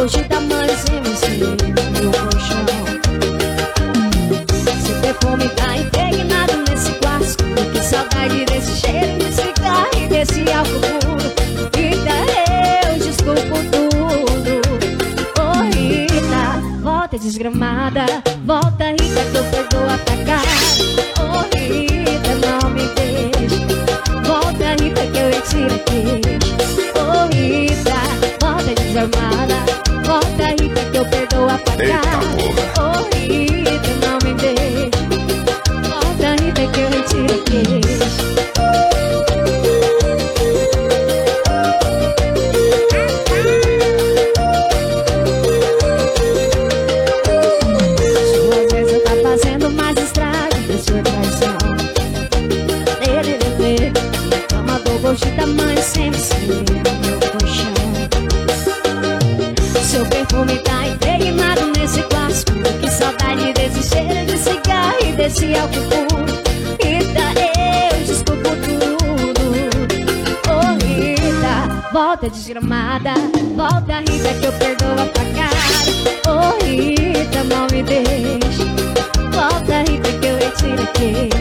gosto da mãe sem você no meu colchão. Seu perfume tá impregnado nesse quarto. Que saudade desse cheiro de cigarro e desse álcool puro. Rita, eu desculpo tudo. Oh Rita, volta desgramada. Volta Rita que eu perdoo a tacada. Oh Rita, não me deixe. Volta Rita que eu retiro a queixa. Oh Rita, volta desarmada. Volta Rita que eu perdoo a tacada. Oh Rita, não me deixe. Volta Rita que eu retiro a queixa. Suas vezes tá fazendo mais estrago da sua traição. Na cama do gosto da mãe sem você no meu colchão. Seu perfume tá impregnado nesse quarto. Que saudade desse cheiro de cigarro e desse álcool puro. Rita, eu desculpo tudo. Oh Rita, volta desgramada. Volta Rita que eu perdoo a tacada. Oh Rita, não me deixe. Volta Rita que eu retiro a queixa.